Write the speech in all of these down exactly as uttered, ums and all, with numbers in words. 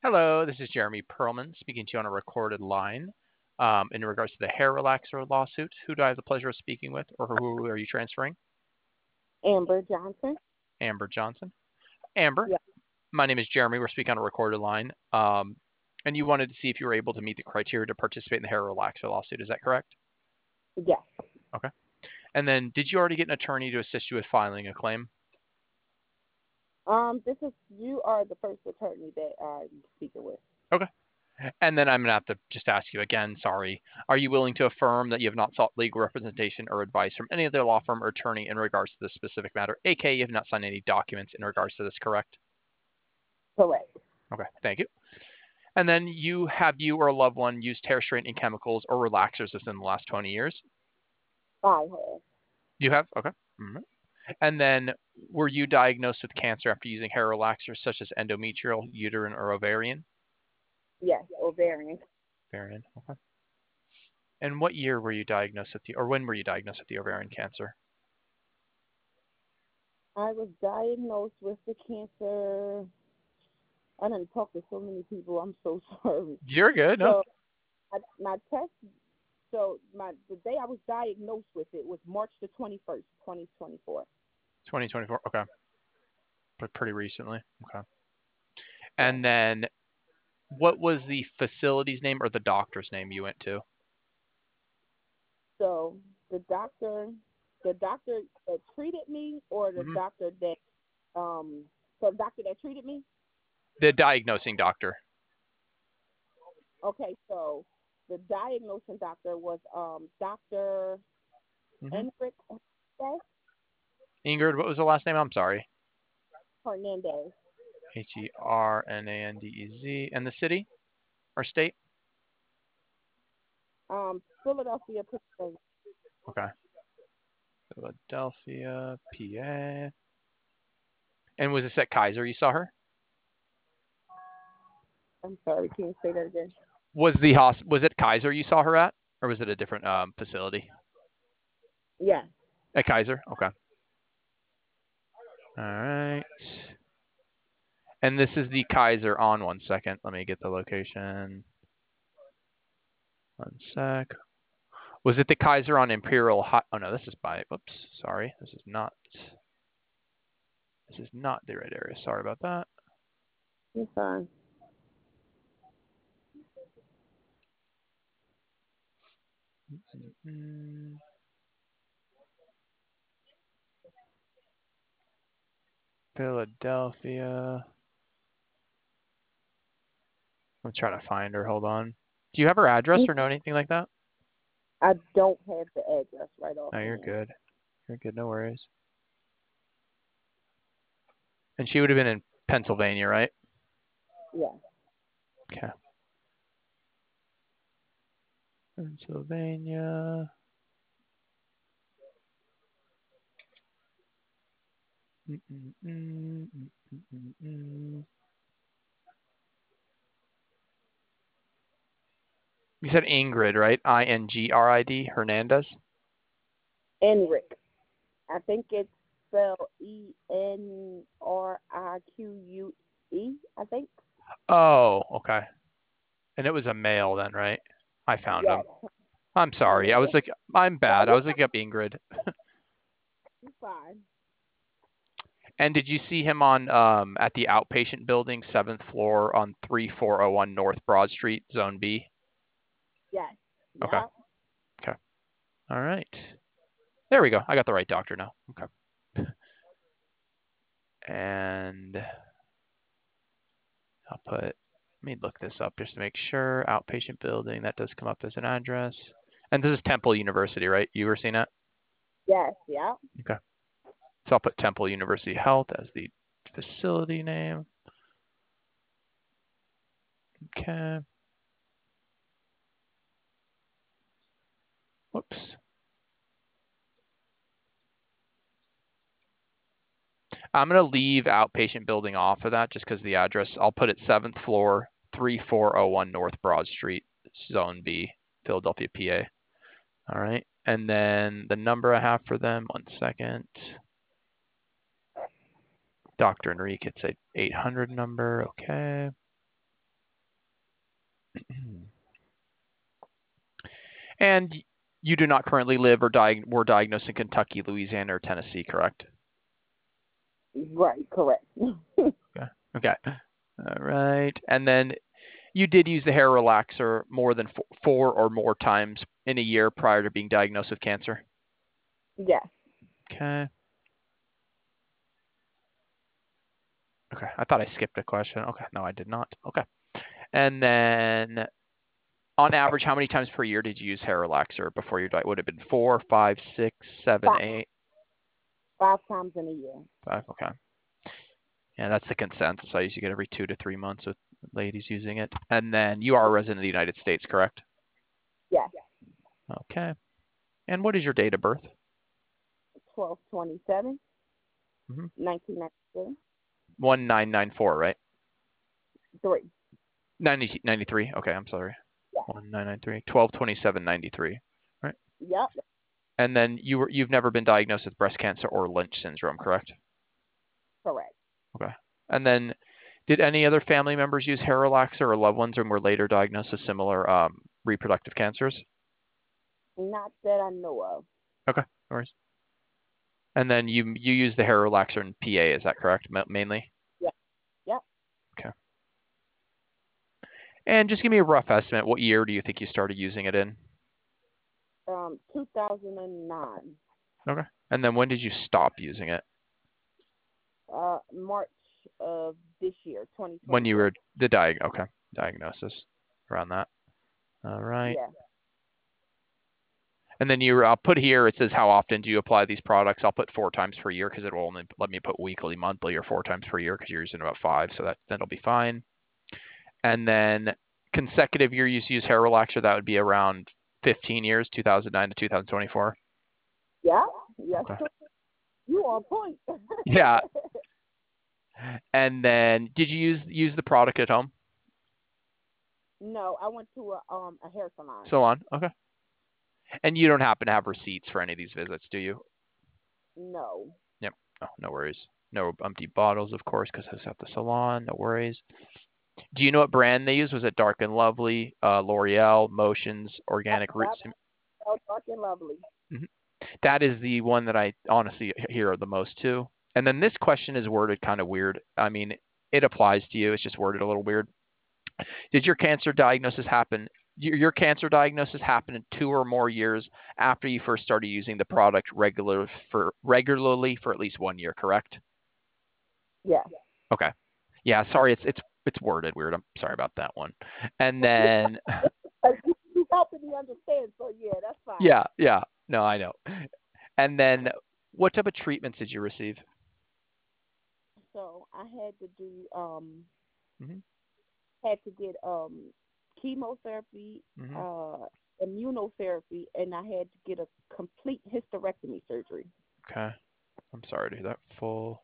Hello, this is Jeremy Perlman speaking to you on a recorded line um, in regards to the hair relaxer lawsuit. Who do I have the pleasure of speaking with, or who are you transferring? Amber Johnson. Amber Johnson. Amber, Yeah. my name is Jeremy. We're speaking on a recorded line. Um, and you wanted to see if you were able to meet the criteria to participate in the hair relaxer lawsuit. Is that correct? Yes. Okay. And then did you already get an attorney to assist you with filing a claim? Um, this is you are the first attorney that I'm speaking with. Okay. And then I'm going to have to just ask you again, sorry. Are you willing to affirm that you have not sought legal representation or advice from any other law firm or attorney in regards to this specific matter, aka you have not signed any documents in regards to this, correct? Correct. Okay, thank you. And then you have you or a loved one used hair straightening chemicals or relaxers within the last twenty years? I have. You have? Okay. Mhm. And then were you diagnosed with cancer after using hair relaxers such as endometrial, uterine, or ovarian? Yes, ovarian. Ovarian, okay. And what year were you diagnosed with the, or when were you diagnosed with the ovarian cancer? I was diagnosed with the cancer. I didn't talk to so many people. I'm so sorry. You're good, no? So I, my test. So my the day I was diagnosed with it was March the twenty first, twenty twenty four. twenty twenty-four. Okay. But pretty recently. Okay. Yes. And then what was the facility's name or the doctor's name you went to? So the doctor, the doctor that treated me, or the Hmm. doctor that um, so the doctor that treated me. The diagnosing doctor. Okay, so the diagnosing doctor was um Doctor Hmm. Enric Ingrid, what was the last name? I'm sorry. Hernandez. H E R N A N D E Z. And the city or state? Um, Philadelphia, Pennsylvania. Okay. Philadelphia, P A. And was this at Kaiser you saw her? I'm sorry, can you say that again? Was the hos- was it Kaiser you saw her at? Or was it a different um, facility? Yes. At Kaiser? Okay. All right. And this is the Kaiser on one second. Let me get the location. One sec. Was it the Kaiser on Imperial High? Oh no, this is by. Whoops, sorry. This is not. This is not the right area. Sorry about that. You're fine. Mm-hmm. Philadelphia. I'm trying to find her. Hold on. Do you have her address or know anything like that? I don't have the address right off No, you're hand. good. You're good. No worries. And she would have been in Pennsylvania, right? Yes. Okay. Pennsylvania. Mm-mm-mm, mm-mm-mm. You said Ingrid, right? I N G R I D, Hernandez? Enric. I think it's spelled E N R I Q U E, I think. Oh, okay. And it was a male then, right? I found him. Yes. I'm sorry. I was Hernandez. like, I'm No, bad. I you're was looking up Ingrid. fine. And did you see him on um at the outpatient building, seventh floor on three four oh one North Broad Street, Zone B? Yes. Okay. Yeah. Okay. All right. There we go. I got the right doctor now. Okay. And I'll put, let me look this up just to make sure. Outpatient building, that does come up as an address. And this is Temple University, right? You were seeing that? Yes. Yeah. Okay. So I'll put Temple University Health as the facility name. Okay. Whoops. I'm going to leave outpatient building off of that just because the address. I'll put it seventh floor, three four oh one North Broad Street, Zone B, Philadelphia, P A. All right. And then the number I have for them, one second. Doctor Enrique, it's a eight hundred number. Okay. And you do not currently live or di- were diagnosed in Kentucky, Louisiana, or Tennessee, correct? Right, correct. Okay. Okay. All right. And then you did use the hair relaxer more than four, four or more times in a year prior to being diagnosed with cancer? Yes. Okay. Okay. I thought I skipped a question. Okay. No, I did not. Okay. And then on average, how many times per year did you use hair relaxer before your diet? Would it have been four, five, six, seven, Five, eight? five times in a year. Five. Okay. Yeah, that's the consensus. I usually get every two to three months with ladies using it. And then you are a resident of the United States, correct? Yes. Okay. And what is your date of birth? twelve twenty-seven, Mm-hmm. nineteen ninety-three. one nine nine four, right? Three. ninety, ninety-three. Okay, I'm sorry. Yes. one nine nine three. twelve twenty-seven ninety-three. Right. Yep. And then you were you've never been diagnosed with breast cancer or Lynch syndrome, correct? Correct. Okay. And then did any other family members use hair relaxer or loved ones and were later diagnosed with similar um, reproductive cancers? Not that I know of. Okay, no worries. And then you you use the hair relaxer in P A, is that correct, mainly? Yep. Yep. Okay. And just give me a rough estimate. What year do you think you started using it in? Um, two thousand nine. Okay. And then when did you stop using it? Uh, March of this year, twenty twenty. When you were the diag okay diagnosis around that. All right. Yeah. And then you, I'll put here, it says how often do you apply these products? I'll put four times per year because it will only let me put weekly, monthly, or four times per year because you're using about five, so that that'll be fine. And then consecutive year use use hair relaxer, that would be around fifteen years, two thousand nine to two thousand twenty-four. Yeah. Yes. Okay. You on point. Yeah. And then did you use use the product at home? No, I went to a um a hair salon. Salon. Okay. And you don't happen to have receipts for any of these visits, do you? No. Yep. Oh, no worries. No empty bottles, of course, because it's at the salon. No worries. Do you know what brand they use? Was it Dark and Lovely, uh, L'Oreal, Motions, Organic Roots? Oh, Dark and Lovely. Mm-hmm. That is the one that I honestly hear the most too. And then this question is worded kind of weird. I mean, it applies to you. It's just worded a little weird. Did your cancer diagnosis happen? Your, your cancer diagnosis happened in two or more years after you first started using the product regular for regularly for at least one year, correct? Yeah. Okay. Yeah. Sorry, it's it's it's worded weird. I'm sorry about that one. And then You helping me understand, so yeah, that's fine. yeah, yeah. No, I know. And then what type of treatments did you receive? So I had to do um Mm-hmm. had to get um chemotherapy, Mm-hmm. uh immunotherapy, and I had to get a complete hysterectomy surgery. Okay. I'm sorry to hear that. Full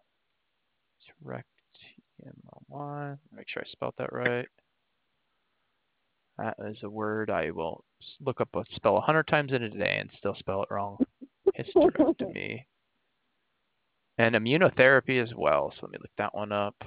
hysterectomy. Make sure I spelled that right. That is a word I will look up, spell a hundred times in a day and still spell it wrong. Hysterectomy. And immunotherapy as well. So let me look that one up.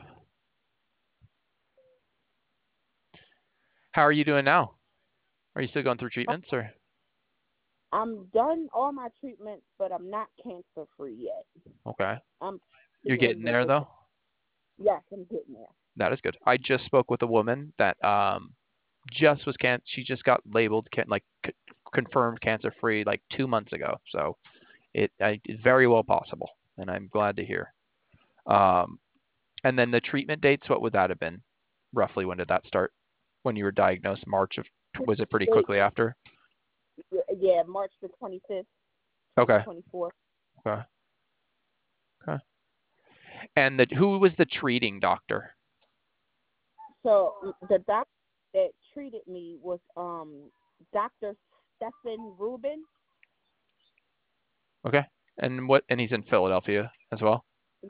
How are you doing now? Are you still going through treatments or? I'm done all my treatments, but I'm not cancer free yet. Okay. I'm You're getting there though? Yes, I'm getting there. That is good. I just spoke with a woman that um just was can she just got labeled can like c- confirmed cancer free like two months ago. So it I, it's very well possible, and I'm glad to hear. Um, and then the treatment dates, what would that have been? Roughly, when did that start? When you were diagnosed? March of, was it pretty quickly after? Yeah, March the twenty-fifth, Okay. twenty-fourth. Okay. Okay. And the who was the treating doctor? So the doctor that treated me was um Doctor Stephen Rubin. Okay. And what? And he's in Philadelphia as well.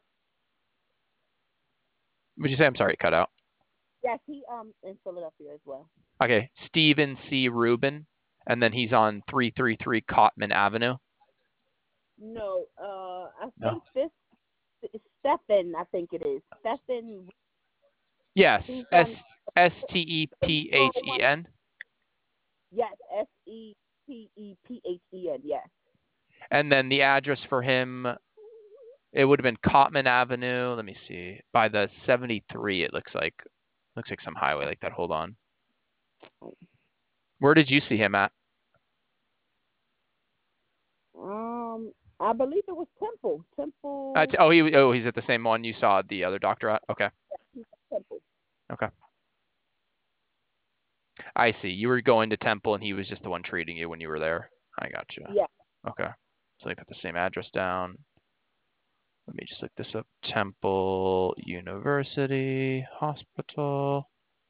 Would you say? I'm sorry, it cut out. Yes, he um in Philadelphia as well. Okay, Stephen C. Rubin, and then he's on three thirty-three Cotman Avenue. No, uh, I No. think this is Stephen. I think it is Stephen. Yes, S S T E P H E N. Yes, S E T E P H E N. Yes. And then the address for him, it would have been Cotman Avenue. Let me see. By the seventy-three, it looks like. Looks like some highway like that. Hold on. Where did you see him at? Um, I believe it was Temple. Temple. Uh, t- oh, he oh he's at the same one you saw the other doctor at. Okay. Temple. Okay. I see. You were going to Temple, and he was just the one treating you when you were there. I got you. Yeah. Okay. So I put the same address down. Let me just look this up. Temple University Hospital.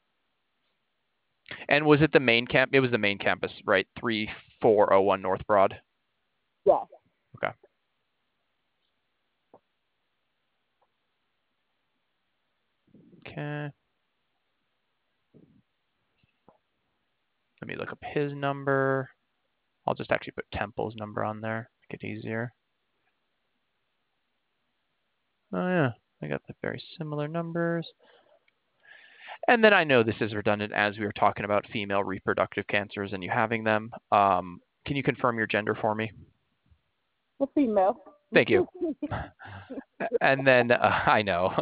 And was it the main camp? It was the main campus, right? three four oh one North Broad. Yeah. Okay. Okay. Let me look up his number. I'll just actually put Temple's number on there, make it easier. Oh yeah, I got the very similar numbers. And then I know this is redundant as we were talking about female reproductive cancers and you having them. Um, can you confirm your gender for me? The female. Thank you. And then, uh, I know.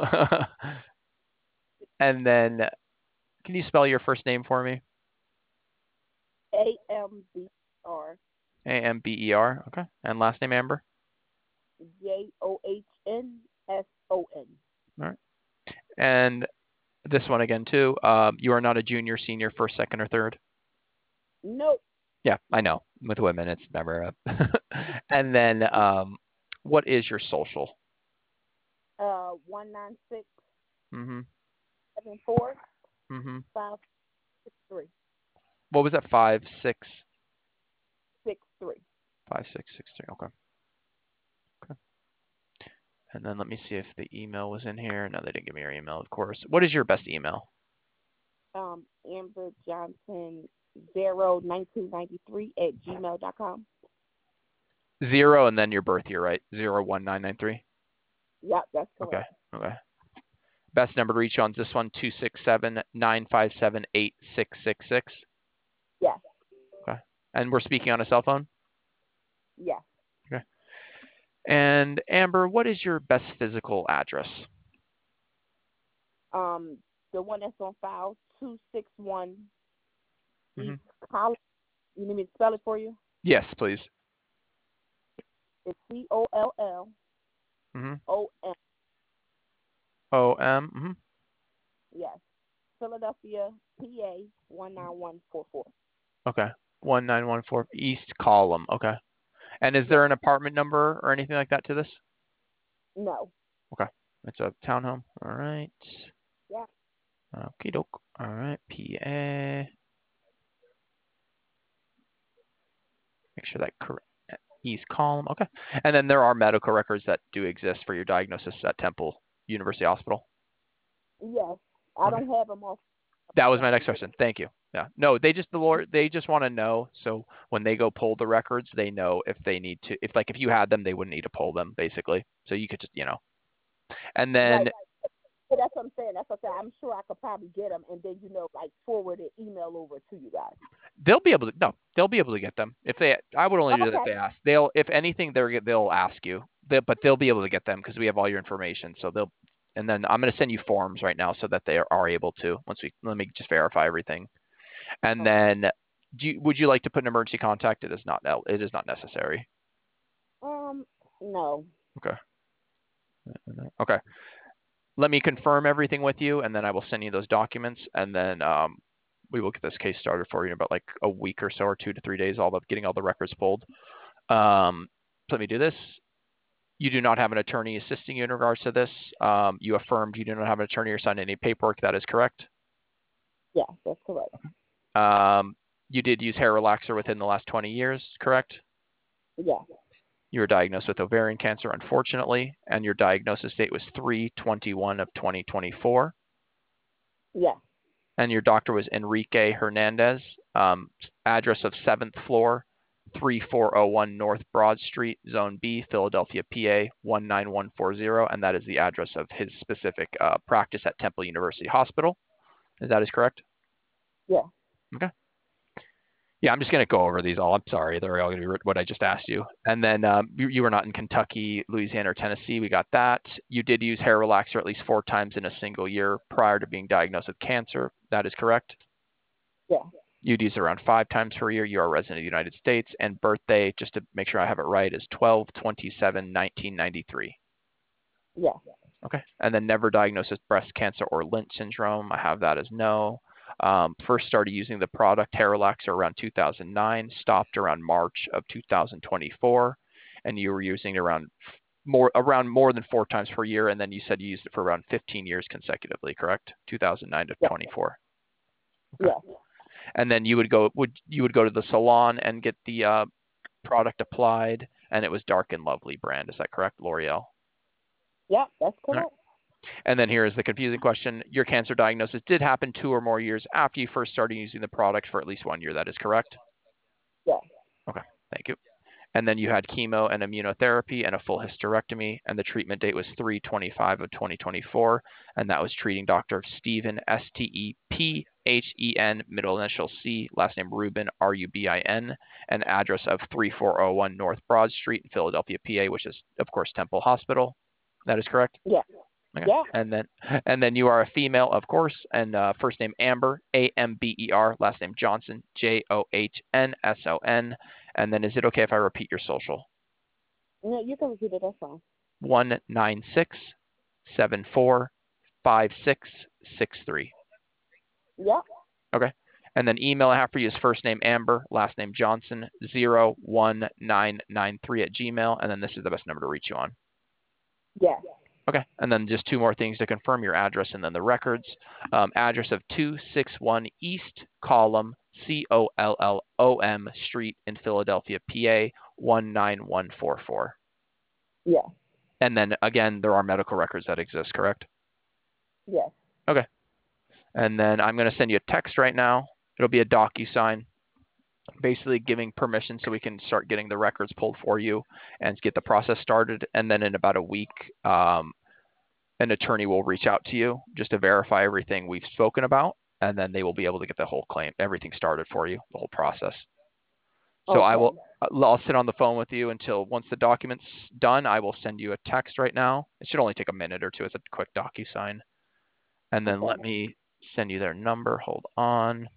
And then, can you spell your first name for me? A M B R. A M B E R. Okay. And last name, Amber? J O H N S O N. All right. And this one again, too. Um, you are not a junior, senior, first, second, or third? Nope. Yeah, I know. With women, it's never up. And then, um, what is your social? Uh, one nine six Mm-hmm. seven four Mm-hmm. five six three. What was that? Five, six, Six three. five, six, six, three. Okay. Okay. And then let me see if the email was in here. No, they didn't give me your email, of course. What is your best email? Um, Amber Johnson zero nineteen ninety three at gmail dot com. Zero and then your birth year, right? Zero one nine nine three. Yep, that's Okay. correct. Okay. Best number to reach on this one, two six seven, nine five seven, eight six six six. Yes. Okay. And we're speaking on a cell phone? Yes. Okay. And Amber, what is your best physical address? Um, the one that's on file, two six one Mm-hmm. East College. You need me to spell it for you? Yes, please. It's C O L L Mm-hmm. O M. O M. Mm-hmm. Yes. Philadelphia, P A one nine one four four. Okay. one nine one four East Column. Okay. And is Yes. there an apartment number or anything like that to this? No. Okay. It's a townhome. All right. Yeah. Okie doke. All right. P A. Make sure that correct. East Column. Okay. And then there are medical records that do exist for your diagnosis at Temple University Hospital. Yes. I Okay. don't have them all. That was my next question. Thank you. Yeah. No, they just the Lord they just want to know. So when they go pull the records, they know if they need to. If like if you had them, they wouldn't need to pull them basically. So you could just you know. And then Right. So that's what I'm saying. That's what I'm saying. I'm sure I could probably get them and then, you know, like forward an email over to you guys. they'll be able to no, they'll be able to get them if they. I would only do that if Okay. they ask. They'll if anything they're they'll ask you. They, but they'll be able to get them because we have all your information. So they'll. And then I'm going to send you forms right now so that they are, are able to. Once we let me just verify everything. And Okay. then, do you, would you like to put an emergency contact? It is not. It is not necessary. Um, no. Okay. Okay. Let me confirm everything with you, and then I will send you those documents, and then um, we will get this case started for you in about like a week or so, or two to three days, all about getting all the records pulled. Um, so let me do this. You do not have an attorney assisting you in regards to this. Um, you affirmed you do not have an attorney or signed any paperwork. That is correct. Yeah, that's correct. Um, you did use hair relaxer within the last twenty years, correct? Yeah. You were diagnosed with ovarian cancer, unfortunately, and your diagnosis date was three twenty-one of twenty twenty-four. Yeah. And your doctor was Enrique Hernandez, um, address of seventh floor, three four oh one North Broad Street, Zone B, Philadelphia, P A one nine one four zero, and that is the address of his specific uh, practice at Temple University Hospital. Is that is correct? Yeah. Okay. Yeah, I'm just going to go over these all. I'm sorry. They're all going to be what I just asked you. And then um, you, you were not in Kentucky, Louisiana, or Tennessee. We got that. You did use hair relaxer at least four times in a single year prior to being diagnosed with cancer. That is correct? Yeah. You'd use it around five times per year. You are a resident of the United States. And birthday, just to make sure I have it right, is twelve twenty-seven nineteen ninety-three. Yeah. Okay. And then never diagnosed with breast cancer or Lynch syndrome. I have that as no. Um, first started using the product hair relaxer around two thousand nine, stopped around March of two thousand twenty-four, and you were using it around more around more than four times per year, and then you said you used it for around fifteen years consecutively, correct? two thousand nine to Yeah. twenty-four. Okay. Yeah. And then you would go would you would go to the salon and get the uh, product applied, and it was Dark and Lovely brand. Is that correct, L'Oreal? Yeah, that's correct. And then here is the confusing question. Your cancer diagnosis did happen two or more years after you first started using the product for at least one year. That is correct? Yeah. Okay, thank you. And then you had chemo and immunotherapy and a full hysterectomy, and the treatment date was three twenty-five of twenty twenty-four, and that was treating Doctor Stephen, S T E P H E N, middle initial C, last name Rubin, R U B I N, and address of thirty-four oh one North Broad Street in Philadelphia, P A, which is, of course, Temple Hospital. That is correct? Yeah. Okay. Yeah. And then, and then you are a female, of course, and uh, first name Amber, A M B E R, last name Johnson, J O H N S O N. And then is it okay if I repeat your social? No, you can repeat it. That's fine. one nine six seven four five six six three. Yeah. Okay. And then email I have for you is first name Amber, last name Johnson, zero one nine nine three at Gmail. And then this is the best number to reach you on. Yeah. Okay. And then just two more things to confirm your address and then the records. Um, address of two sixty-one East Column, C O L L O M Street in Philadelphia, P A, one nine one four four. Yeah. And then again, there are medical records that exist, correct? Yes. Okay. And then I'm going to send you a text right now. It'll be a DocuSign, basically giving permission so we can start getting the records pulled for you and get the process started. And then in about a week, um, an attorney will reach out to you just to verify everything we've spoken about, and then they will be able to get the whole claim, everything started for you, the whole process. So Okay. I will, I'll sit on the phone with you until once the document's done, I will send you a text right now. It should only take a minute or two. It's a quick DocuSign. And then Okay. let me send you their number. Hold on.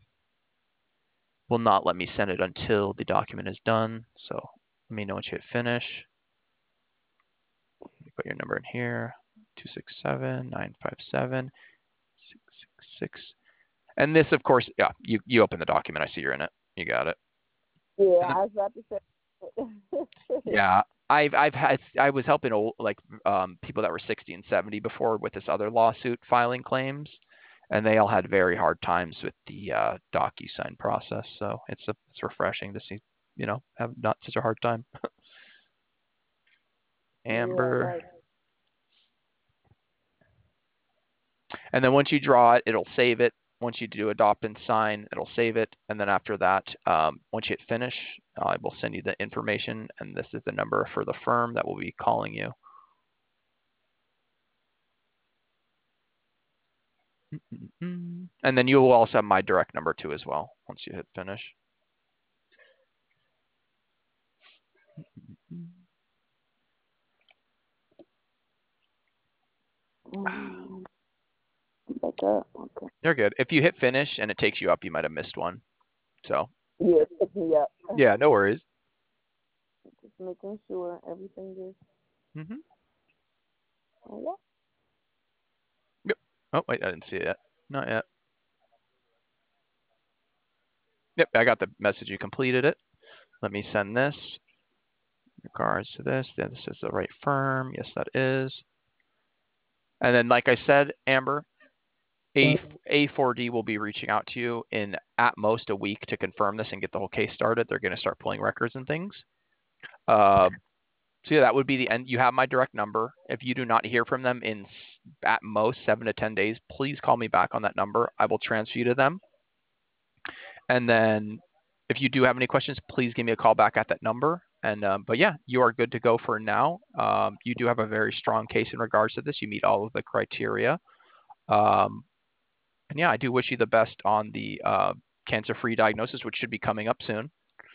Will not let me send it until the document is done. So let me know once you hit finish. Put your number in here. two six seven nine five seven six six six. And this, of course, yeah, you, you open the document. I see you're in it. You got it. Yeah, Then, I was about to say. yeah, I've I've had I was helping old, like um, people that were sixty and seventy before with this other lawsuit filing claims, and they all had very hard times with the uh, DocuSign process. So it's a, it's refreshing to see, you know, have not such a hard time. Amber. Yeah, right. And then once you draw it, it'll save it. Once you do adopt and sign, it'll save it. And then after that, um, once you hit finish, I will send you the information. And this is the number for the firm that will be calling you. And then you will also have my direct number too as well once you hit finish. Um, back up. Okay. You're good. If you hit finish and it takes you up, you might have missed one. So Yeah, pick me up. yeah, no worries. Just making sure everything is. Mm-hmm. Oh, yeah. Yep. Oh wait, I didn't see it yet. Not yet. Yep, I got the message. You completed it. Let me send this. In regards to this, then this is the right firm. Yes, that is. And then, like I said, Amber, A A four D will be reaching out to you in at most a week to confirm this and get the whole case started. They're going to start pulling records and things. Uh, so yeah, that would be the end. You have my direct number. If you do not hear from them in at most seven to ten days, please call me back on that number. I will transfer you to them. And then, if you do have any questions, please give me a call back at that number. And um, but yeah, you are good to go for now. Um, you do have a very strong case in regards to this. You meet all of the criteria. Um, And yeah, I do wish you the best on the uh, cancer-free diagnosis, which should be coming up soon.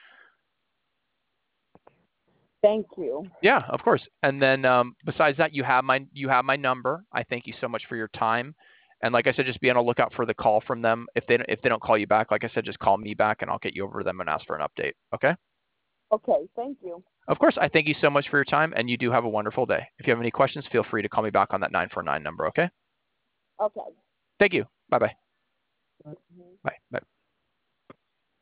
Thank you. Yeah, of course. And then um, besides that, you have my you have my number. I thank you so much for your time. And like I said, just be on the lookout for the call from them. If they if they don't call you back, like I said, just call me back and I'll get you over to them and ask for an update. Okay? Okay, thank you. Of course. I thank you so much for your time, and you do have a wonderful day. If you have any questions, feel free to call me back on that nine four nine number. Okay? Okay. Thank you. Bye-bye. Mhm. Bye. Bye.